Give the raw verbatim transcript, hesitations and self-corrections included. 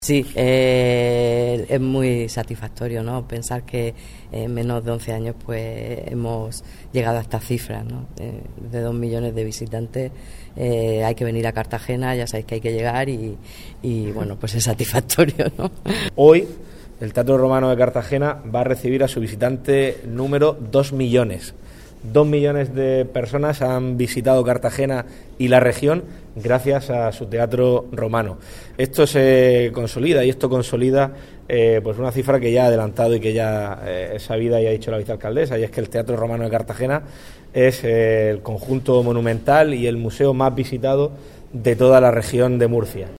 Sí, eh, es muy satisfactorio, ¿no? Pensar que en menos de once años pues hemos llegado a estas cifras, ¿no? Eh, de dos millones de visitantes, eh, hay que venir a Cartagena, ya sabéis que hay que llegar y, y bueno, pues es satisfactorio, ¿no? Hoy el Teatro Romano de Cartagena va a recibir a su visitante número dos millones. Dos millones de personas han visitado Cartagena y la región gracias a su teatro romano. Esto se consolida y esto consolida eh, pues una cifra que ya ha adelantado y que ya eh, es sabida y ha dicho la vicealcaldesa, y es que el Teatro Romano de Cartagena es eh, el conjunto monumental y el museo más visitado de toda la región de Murcia.